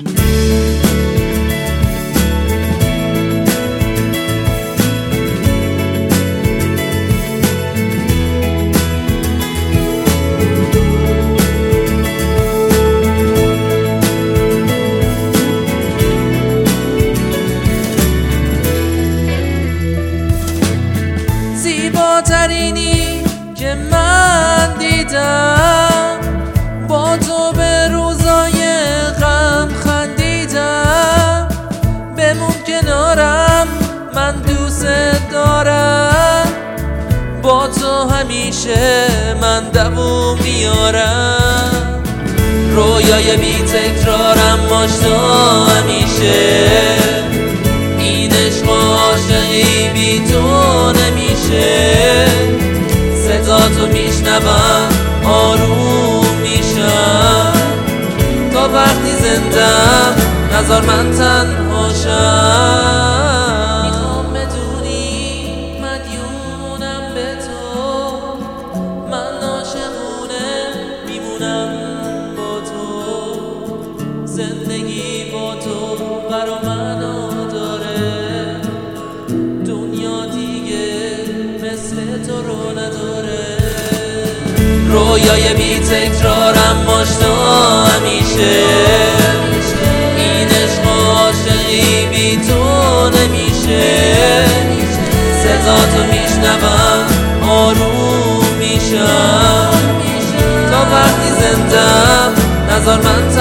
زیباترینی که من دیدم، با تو به روزای غم خندیدم. بمون کنارم، من دوست دارم، با تو همیشه من دووم میارم. رویای بی تکرارم باش تو همیشه، این عشق و عاشقی بی تو نمیشه. صدا تو میشنوم آروم میشم، تا وقتی زندم نذار من تنها شم. میخوام بدونی مدیونم به تو، من عاشقونه میمونم با تو. زندگی با تو برا منو داره، دنیا دیگه مثل تو رو نداره. رویای بی تکرارم باش تو همیشه، این عشق و عاشقی بی تو نمیشه. صدا تو میشنوم آروم میشم، تا وقتی زندم نذار من